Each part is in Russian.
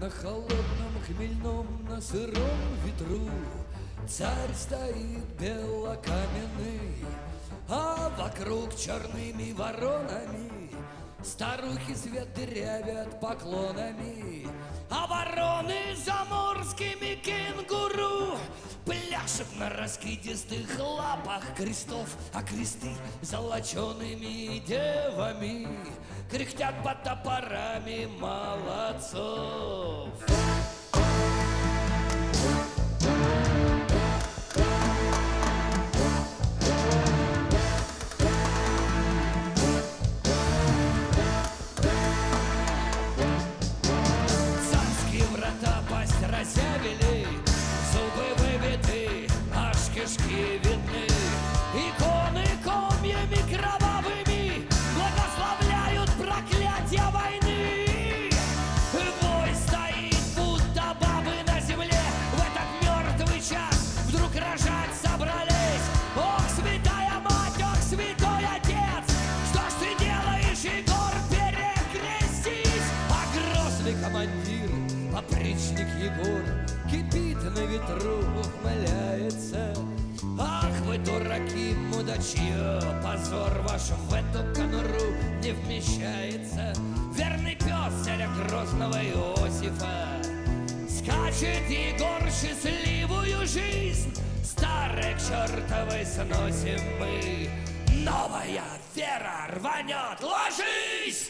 На холодном хмельном, на сыром ветру царь стоит белокаменный, а вокруг черными воронами старухи свет дырявят поклонами, а вороны заморскими кенгуру пляшут на раскидистых лапах крестов, а кресты золочеными девами кряхтят под топорами молодцов. Царские врата пасть разъявили, зубы выбиты, аж кишки видны. Иконы комьями кровавыми благословляют проклятия войны. Бой стоит, будто бабы на земле в этот мертвый час вдруг рожать собрались. Ох, святая мать, ох, святой отец, что ж ты делаешь, Егор, перекрестись? А грозный командир, опричник Егор, кипит на ветру, ухмыляется. Ах вы дураки, мудачье, позор ваш в эту конуру не вмещается. Верный пес царя грозного Иосифа скачет, Егор, счастливую жизнь старой к чертовой сносим мы. Новая вера рванет, ложись!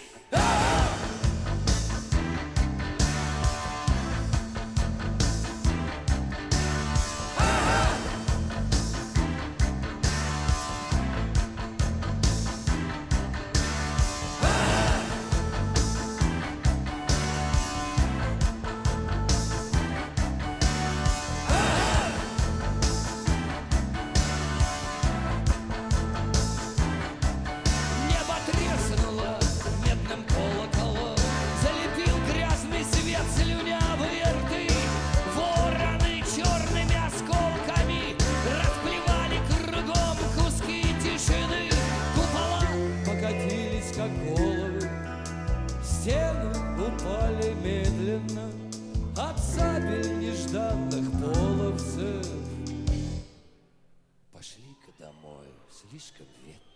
Как головы, стены упали медленно от сабель нежданных половцев. Пошли-ка домой, слишком ветрено.